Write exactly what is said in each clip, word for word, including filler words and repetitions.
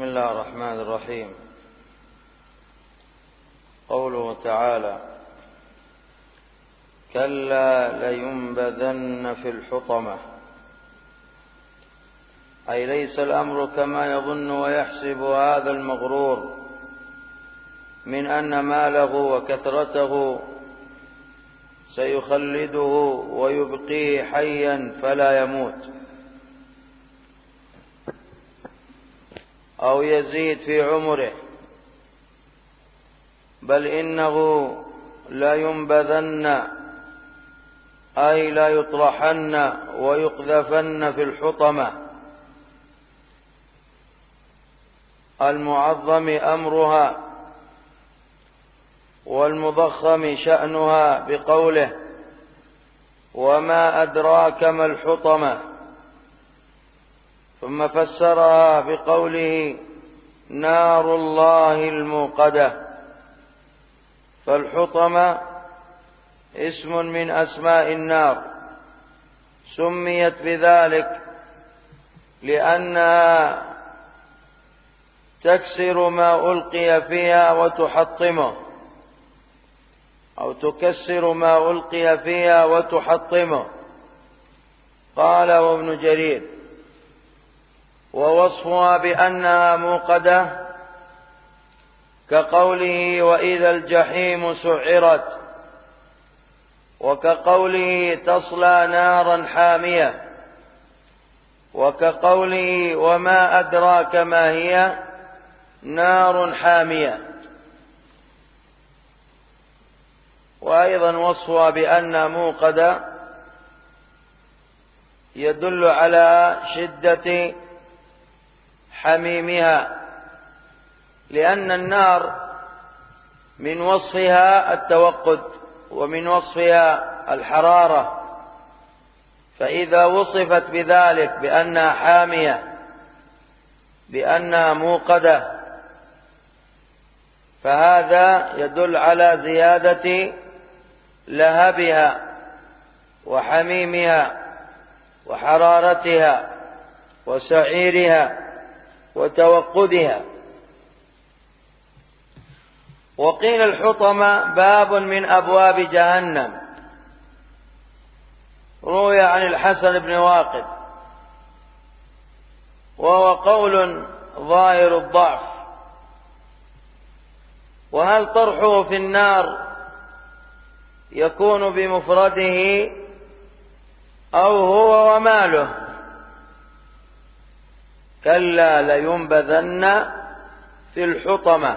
بسم الله الرحمن الرحيم. قوله تعالى: كلا لينبذن في الحطمة، أي ليس الأمر كما يظن ويحسب هذا المغرور من أن ماله وكثرته سيخلده ويبقيه حيا فلا يموت، أو يزيد في عمره، بل إنه لا ينبذن أي لا يطرحن ويقذفن في الحطمة المعظم أمرها والمضخم شأنها، بقوله: وما أدراك ما الحطمة، ثم فسرها بقوله: نار الله الموقدة. فالحطمة اسم من أسماء النار، سميت بذلك لأنها تكسر ما ألقي فيها وتحطمه، أو تكسر ما ألقي فيها وتحطمه. قال ابن جرير: ووصفها بأنها موقدة كقوله: وإذا الجحيم سعرت، وكقوله: تصلى نارا حامية، وكقوله: وما أدراك ما هي نار حامية. وأيضا وصفها بأنها موقدة يدل على شدة حميمها، لأن النار من وصفها التوقد ومن وصفها الحرارة، فإذا وصفت بذلك بأنها حامية بأنها موقدة فهذا يدل على زيادة لهبها وحميمها وحرارتها وسعيرها وتوقدها. وقيل الحطمة باب من أبواب جهنم، روي عن الحسن بن واقد، وهو قول ظاهر الضعف. وهل طرحه في النار يكون بمفرده أو هو وماله؟ كلا لينبذن في الحطمة،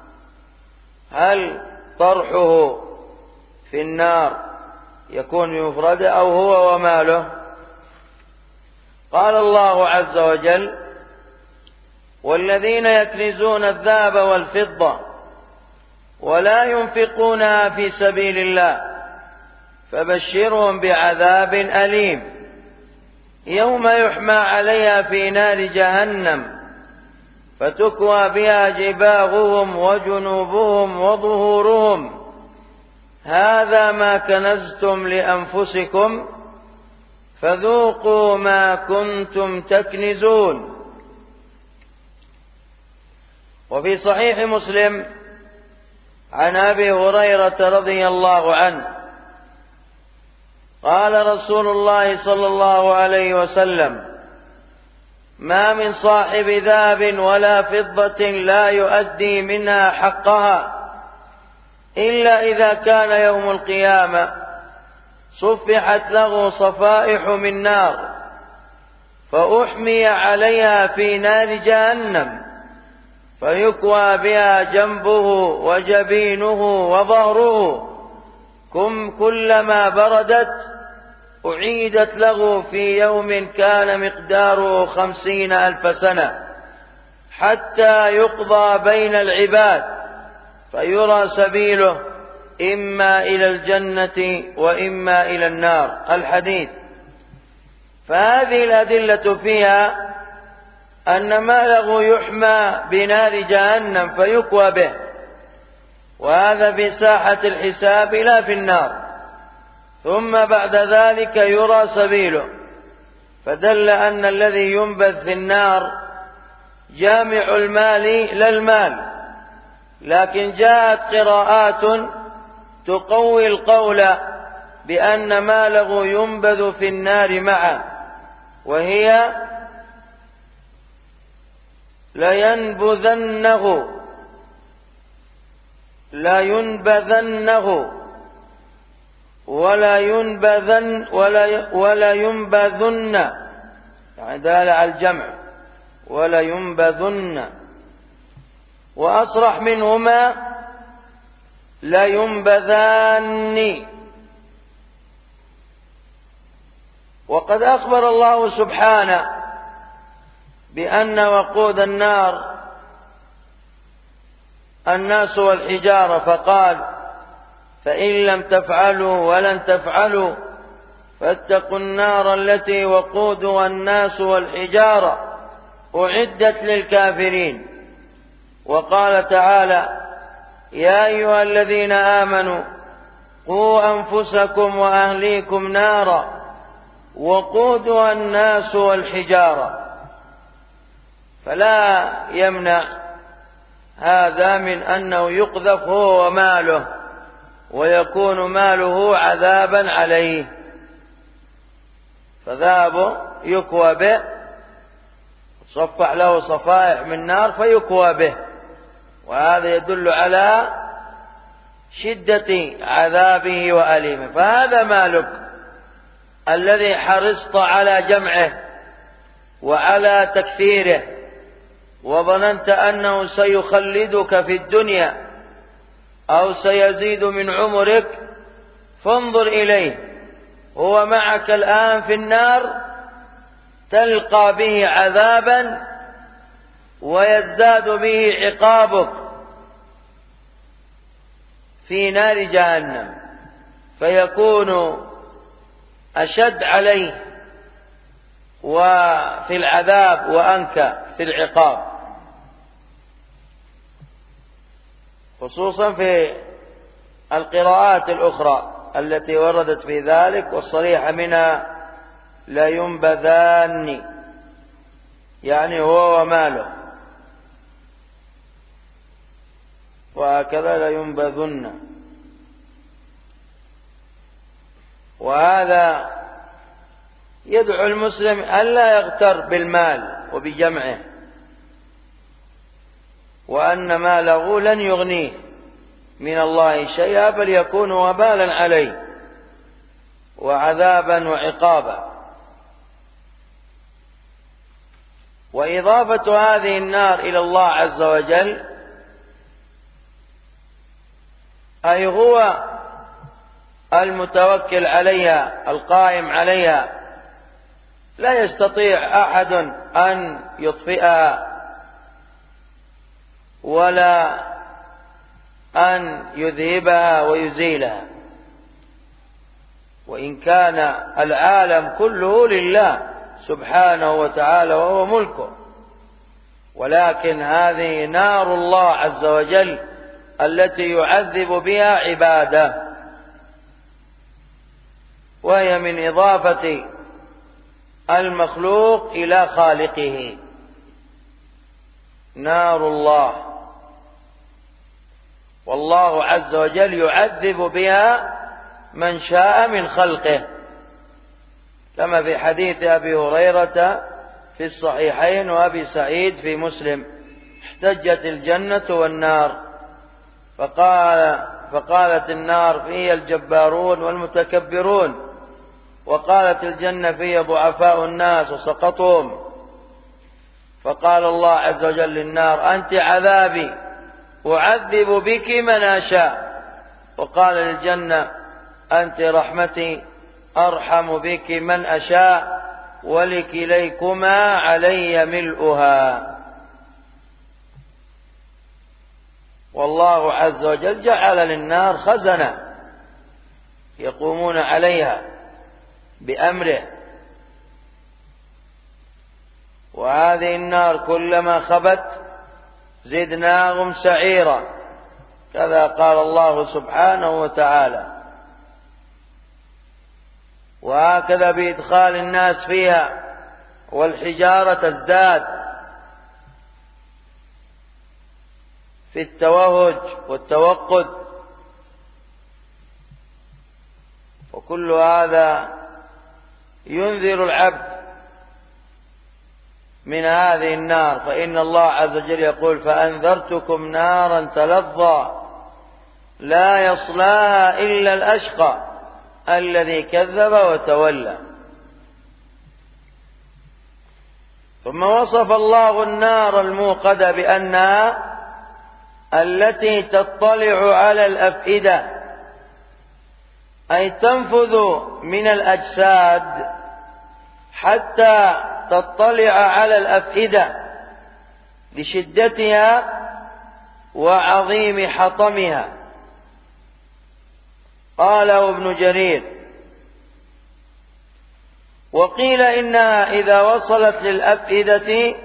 هل طرحه في النار يكون بمفرده أو هو وماله؟ قال الله عز وجل: والذين يكنزون الذهب والفضة ولا ينفقونها في سبيل الله فبشرهم بعذاب أليم يوم يحمى عليها في نار جهنم فتكوى بها جباههم وجنوبهم وظهورهم هذا ما كنزتم لأنفسكم فذوقوا ما كنتم تكنزون. وفي صحيح مسلم عن أبي هريرة رضي الله عنه قال رسول الله صلى الله عليه وسلم: ما من صاحب ذهب ولا فضة لا يؤدي منها حقها إلا إذا كان يوم القيامة صفحت له صفائح من نار فأحمي عليها في نار جهنم فيكوى بها جنبه وجبينه وظهره كم كلما بردت أعيدت له في يوم كان مقداره خمسين ألف سنة حتى يقضى بين العباد فيرى سبيله إما إلى الجنة وإما إلى النار. الحديث. فهذه الأدلة فيها أن ماله يحمى بنار جهنم فيكوى به، وهذا في ساحة الحساب لا في النار، ثم بعد ذلك يرى سبيله، فدل أن الذي ينبذ في النار جامع المال لا المال، لكن جاءت قراءات تقوي القول بأن ماله ينبذ في النار معه، وهي لينبذنه لا ينبذنه ولا ينبذن ولا ولا ينبذن، يعني دال على الجمع، ولا ينبذن. وأصرح منهما لا ينبذان. وقد أخبر الله سبحانه بأن وقود النار الناس والحجارة، فقال: فإن لم تفعلوا ولن تفعلوا فاتقوا النار التي وقودها الناس والحجارة أعدت للكافرين. وقال تعالى: يا أيها الذين آمنوا قوا أنفسكم وأهليكم نارا وقودها الناس والحجارة. فلا يمنع هذا من أنه يقذف هو وماله، ويكون ماله عذابا عليه، فذهب يكوى به، صفح له صفائح من نار فيكوى به، وهذا يدل على شدة عذابه وأليمه. فهذا مالك الذي حرصت على جمعه وعلى تكثيره، وظننت أنه سيخلدك في الدنيا أو سيزيد من عمرك، فانظر إليه، هو معك الآن في النار، تلقى به عذابا ويزداد به عقابك في نار جهنم، فيكون أشد عليه وفي العذاب وأنكى في العقاب، خصوصا في القراءات الأخرى التي وردت في ذلك، والصريحة منها لا ينبذان، يعني هو وماله، وهكذا لا ينبذن. وهذا يدعو المسلم ألا يغتر بالمال وبجمعه، وأن ماله لن يغنيه من الله شيئا، بل يكون وبالا عليه وعذابا وعقابا. وإضافة هذه النار إلى الله عز وجل، أي هو المتوكل عليها القائم عليها، لا يستطيع أحد أن يطفئها ولا أن يذهبها ويزيلها، وإن كان العالم كله لله سبحانه وتعالى وهو ملكه، ولكن هذه نار الله عز وجل التي يعذب بها عباده، وهي من إضافة المخلوق إلى خالقه، نار الله، والله عز وجل يعذب بها من شاء من خلقه، كما في حديث أبي هريرة في الصحيحين وأبي سعيد في مسلم: احتجت الجنة والنار، فقال فقالت النار: فيه الجبارون والمتكبرون، وقالت الجنة: فيه ضعفاء الناس وسقطهم. فقال الله عز وجل للنار: أنت عذابي أعذب بك من أشاء. وقال للجنة: أنت رحمتي أرحم بك من أشاء، ولكليكما علي ملؤها. والله عز وجل جعل للنار خزنة يقومون عليها بأمره، وهذه النار كلما خبت زدناهم سعيرا، كذا قال الله سبحانه وتعالى. وهكذا بإدخال الناس فيها والحجارة تزداد، في التوهج والتوقد، وكل هذا ينذر العبد من هذه النار. فإن الله عز وجل يقول: فأنذرتكم نارا تلظى لا يصلاها إلا الأشقى الذي كذب وتولى. ثم وصف الله النار الموقدة بأنها التي تطلع على الأفئدة، أي تنفذ من الأجساد حتى تطلع على الأفئدة لشدتها وعظيم حطمها. قاله ابن جرير. وقيل إنها إذا وصلت للأفئدة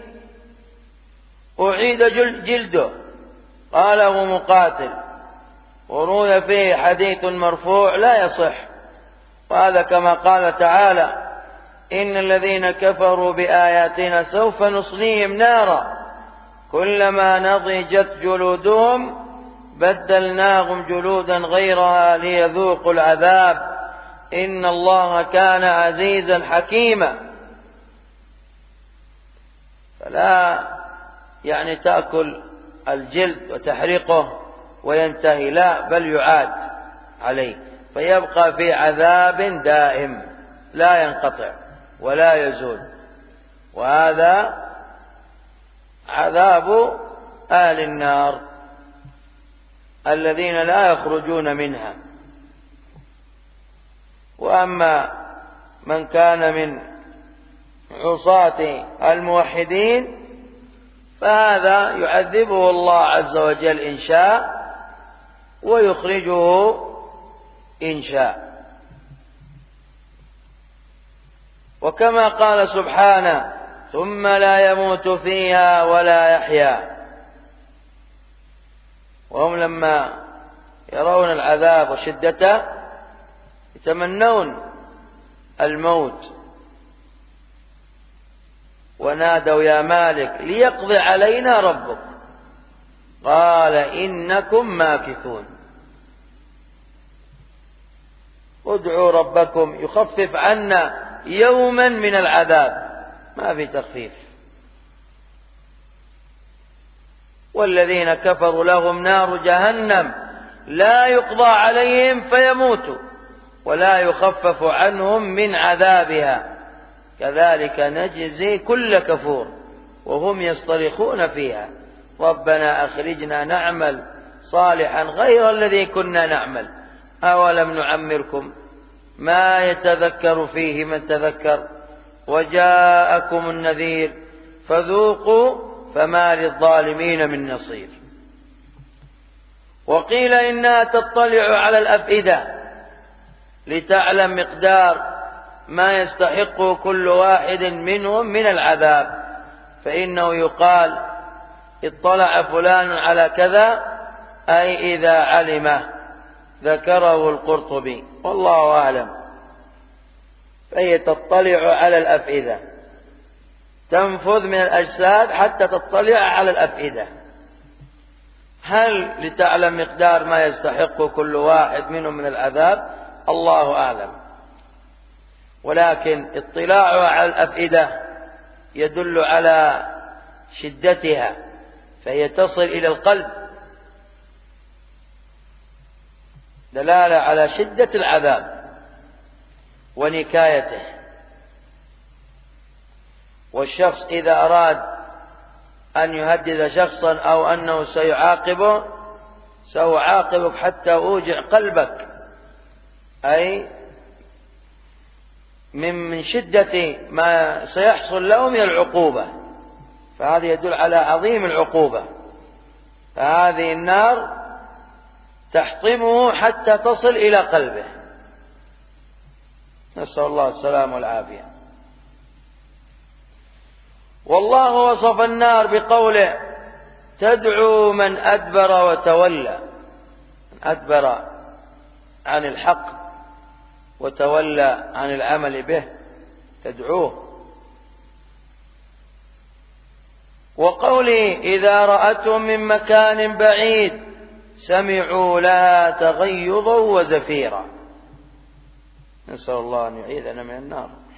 أعيد جلده. قاله مقاتل. وروي فيه حديث مرفوع لا يصح، وهذا كما قال تعالى: إن الذين كفروا بآياتنا سوف نصليهم نارا كلما نضجت جلودهم بدلناهم جلودا غيرها ليذوقوا العذاب إن الله كان عزيزا حكيما. فلا يعني تأكل الجلد وتحرقه وينتهي، لا، بل يعاد عليه فيبقى في عذاب دائم لا ينقطع ولا يزول. وهذا عذاب أهل النار الذين لا يخرجون منها. وأما من كان من عصاة الموحدين فهذا يعذبه الله عز وجل إن شاء ويخرجه إن شاء. وكما قال سبحانه: ثم لا يموت فيها ولا يحيا. وهم لما يرون العذاب وشدته يتمنون الموت، ونادوا: يا مالك ليقضي علينا ربك. قال: إنكم ماكثون. ادعوا ربكم يخفف عنا يوما من العذاب. ما في تخفيف. والذين كفروا لهم نار جهنم لا يقضى عليهم فيموتوا ولا يخفف عنهم من عذابها كذلك نجزي كل كفور وهم يصطرخون فيها ربنا أخرجنا نعمل صالحا غير الذي كنا نعمل أولم نعمركم ما يتذكر فيه من تذكر وجاءكم النذير فذوقوا فما للظالمين من نصير. وقيل إنها تطلع على الأفئدة لتعلم مقدار ما يستحقه كل واحد منهم من العذاب، فإنه يقال اطلع فلان على كذا أي إذا علمه، ذكره القرطبي والله أعلم. فهي تطلع على الأفئدة، تنفذ من الأجساد حتى تطلع على الأفئدة. هل لتعلم مقدار ما يستحق كل واحد منهم من العذاب؟ الله أعلم. ولكن اطلاعها على الأفئدة يدل على شدتها، فهي تصل إلى القلب دلالة على شدة العذاب ونكايته. والشخص إذا أراد أن يهدد شخصا أو أنه سيعاقبه سيعاقبك حتى أوجع قلبك، أي من شدة ما سيحصل له من العقوبة، فهذا يدل على عظيم العقوبة. فهذه النار تحطمه حتى تصل إلى قلبه، نسأل الله السلام والعافية. والله وصف النار بقوله تدعو من أدبر وتولى، أدبر عن الحق وتولى عن العمل به تدعوه. وقوله إذا رأتهم من مكان بعيد سمعوا لها تغيظا وزفيرا. نسأل الله أن يعيذنا من النار.